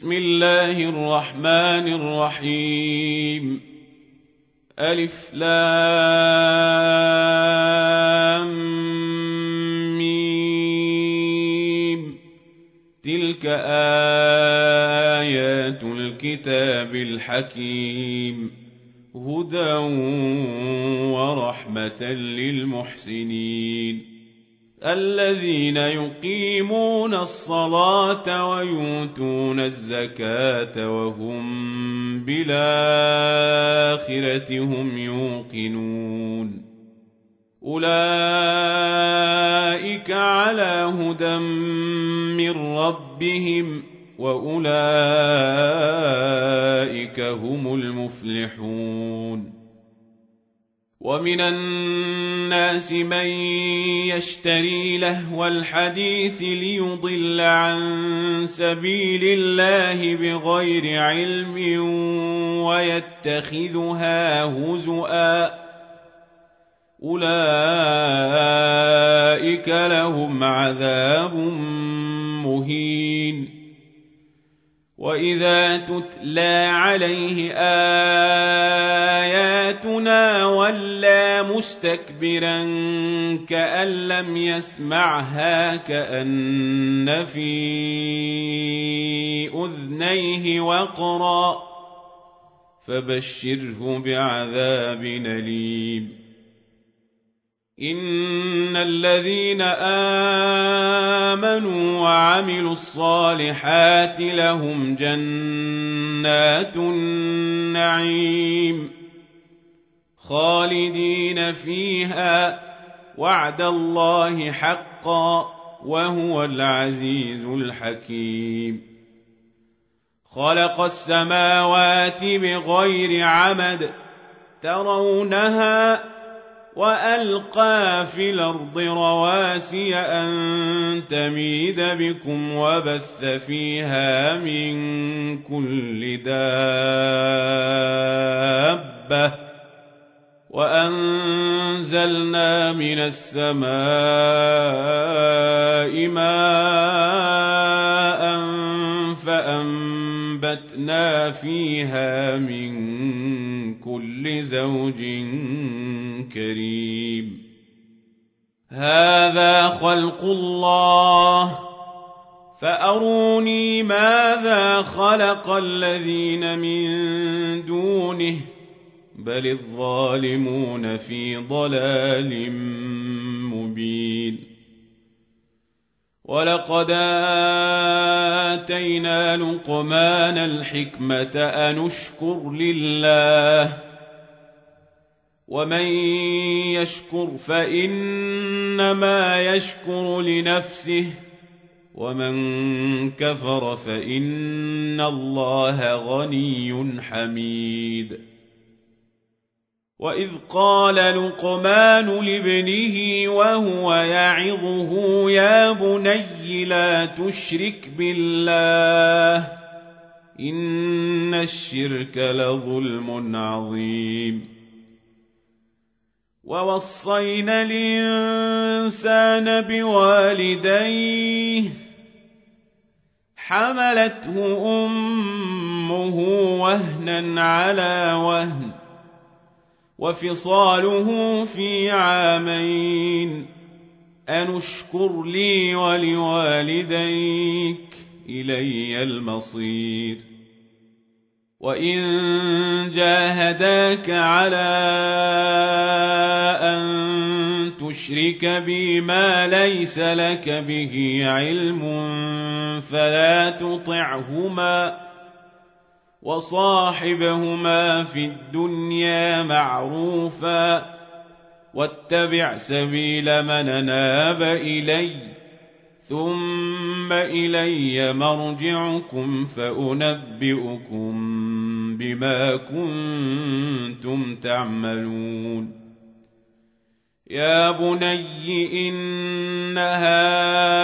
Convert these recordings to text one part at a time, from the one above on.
بسم الله الرحمن الرحيم ألف لام ميم تلك آيات الكتاب الحكيم هدى ورحمة للمحسنين الذين يقيمون الصلاة ويؤتون الزكاة وهم بالآخرة هم يوقنون أولئك على هدى من ربهم وأولئك هم المفلحون ومن الناس من يشتري لهو الحديث ليضل عن سبيل الله بغير علم ويتخذها هزؤا أولئك لهم عذاب مهين وإذا تتلى عليه آياتنا ولى مستكبرا كأن لم يسمعها كأن في أذنيه وقرا فبشره بعذاب أليم إن الذين آمنوا وعملوا الصالحات لهم جنات النعيم خالدين فيها وعد الله حقا وهو العزيز الحكيم خلق السماوات بغير عمد ترونها وألقى في الأرض رواسي أن تميد بكم وبث فيها من كل دابة وأنزلنا من السماء ماء فأنبتنا فيها من كل زوج كريم هذا خلق الله فأروني ماذا خلق الذين من دونه بل الظالمون في ضلال مبين ولقد آتينا لقمان الحكمة أن اشكر لله ومن يشكر فإنما يشكر لنفسه ومن كفر فإن الله غني حميد وإذ قال لقمان لابنه وهو يعظه يا بني لا تشرك بالله إن الشرك لظلم عظيم ووصينا الإنسان بوالديه حملته أمه وهنا على وهن وفصاله في عامين أن اشكر لي ولوالديك إلي المصير وإن جاهداك على أن تشرك بي ما ليس لك به علم فلا تطعهما وصاحبهما في الدنيا معروفا واتبع سبيل من أناب إلي ثم إلي مرجعكم فأنبئكم بما كنتم تعملون يا بني إنها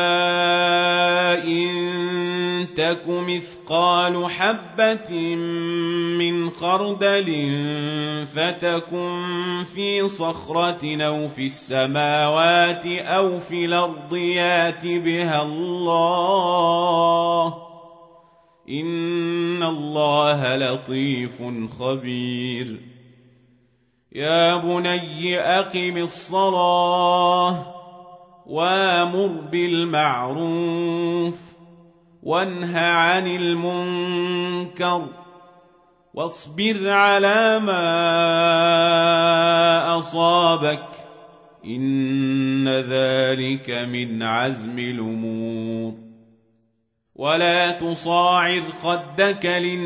إن تك مثقال حبة من خردل فتكن في صخرة أو في السماوات أو في الأرض يات بها الله إن الله لطيف خبير يا بني أقم الصلاة وامر بالمعروف وانه عن المنكر واصبر على ما أصابك إن ذلك من عزم الأمور ولا تصاعر خدك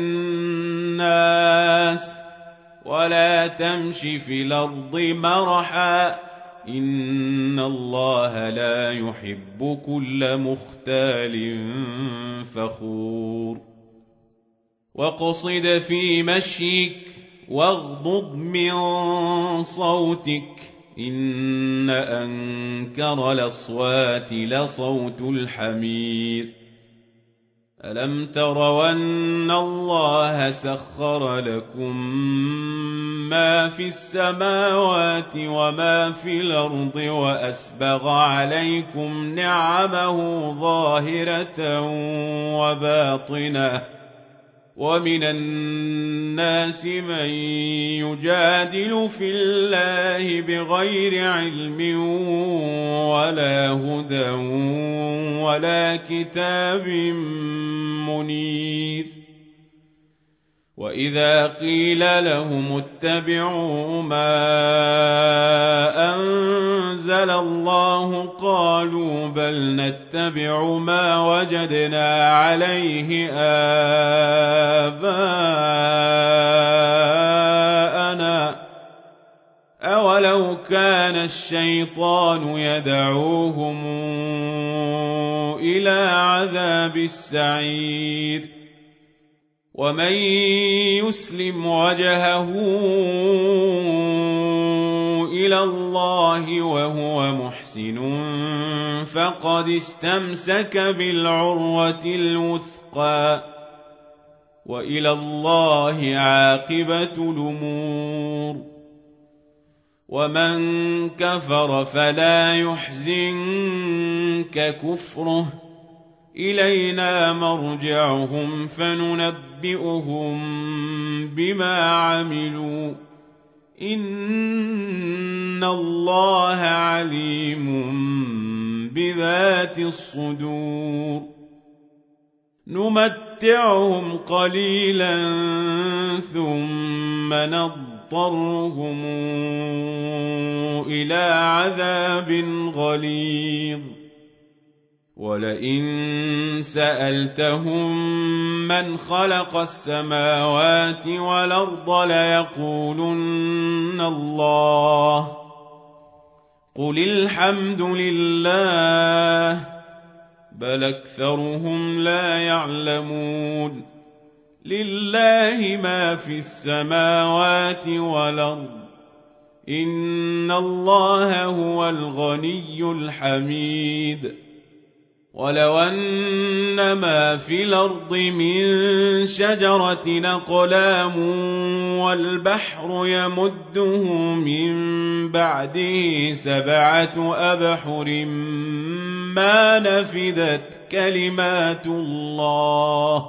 للناس ولا تمش في الأرض مرحا إن الله لا يحب كل مختال فخور واقصد في مشيك واغضض من صوتك إن أنكر الأصوات لصوت الحمير ألم تروا أن الله سخر لكم ما في السماوات وما في الأرض وأسبغ عليكم نعمه ظاهرة وباطنة ومن الناس من يجادل في الله بغير علم ولا هدى ولا كتاب منير وإذا قيل لهم اتبعوا ما أنزل الله قالوا بل نتبع ما وجدنا عليه آباءنا أولو كان الشيطان يدعوهم إلى عذاب السعير ومن يسلم وجهه إلى الله وهو محسن فقد استمسك بالعروة الوثقى وإلى الله عاقبة الأمور ومن كفر فلا يحزنك كفره إلينا مرجعهم فننبئهم بما عملوا إن الله عليم بذات الصدور نمتعهم قليلا ثم نضطرهم إلى عذاب غليظ ولئن سألتهم من خلق السماوات والأرض ليقولن الله قل الحمد لله بل أكثرهم لا يعلمون لله ما في السماوات والأرض إن الله هو الغني الحميد ولو أن ما في الأرض من شجرة أقلام والبحر يمده من بعده 7 أبحر ما نفدت كلمات الله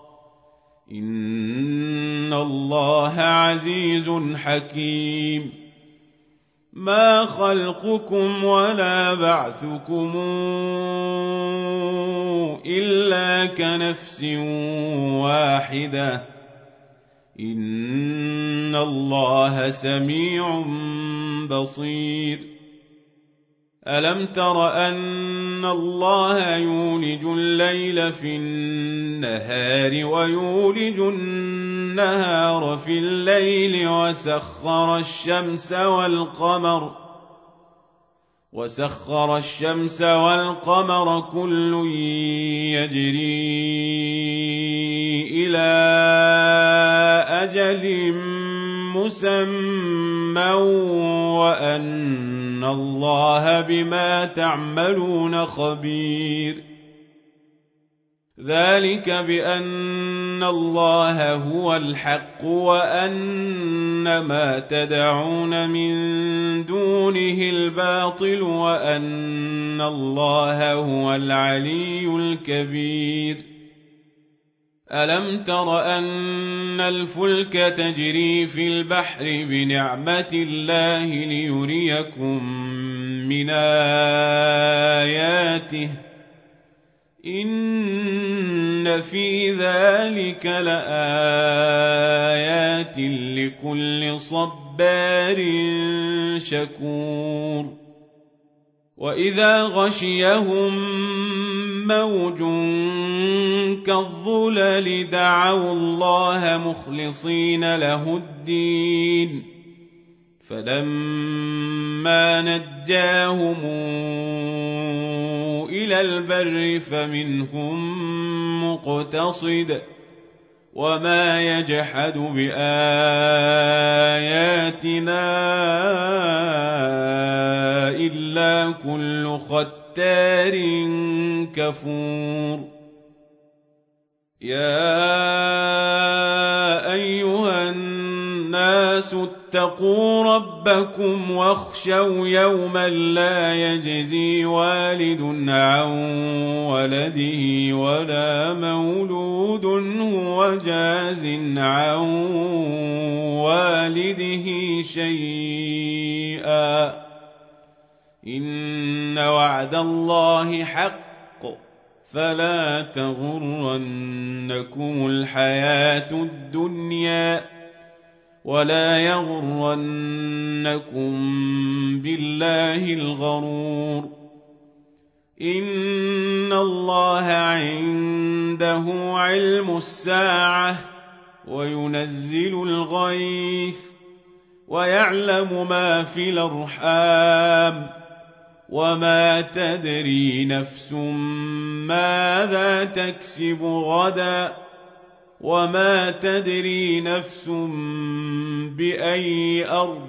إن الله عزيز حكيم ما خلقكم ولا بعثكم إلا كنفس واحدة إن الله سميع بصير ألم تر أن الله يولج الليل في النهار ويولج النهار في الليل وسخر الشمس والقمر كل يجري إلى أجل مسمى وأن الله بما تعملون خبير ذلك بأن الله هو الحق وأن ما تدعون من دونه الباطل وأن الله هو العلي الكبير ألم تر أن الفلك تجري في البحر بنعمة الله ليريكم من آياته إن في ذلك لآيات لكل صبار شكور وإذا غشيهم موج كالظلل دعوا الله مخلصين له الدين فلما نجاهم إلى البر فمنهم مقتصد وما يجحد بآياتنا إلا كل ختار كفور يا أيها الناس اتقوا ربكم واخشوا يوما لا يجزي والد عن ولده ولا مولود هو جاز عن والده شيئا إن وعد الله حق فلا تغرنكم الحياة الدنيا ولا يغرنكم بالله الغرور إن الله عنده علم الساعة وينزل الغيث ويعلم ما في الأرحام وما تدري نفس ماذا تكسب غدا وما تدري نفس بأي أرض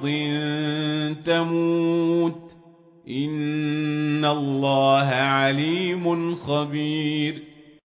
تموت إن الله عليم خبير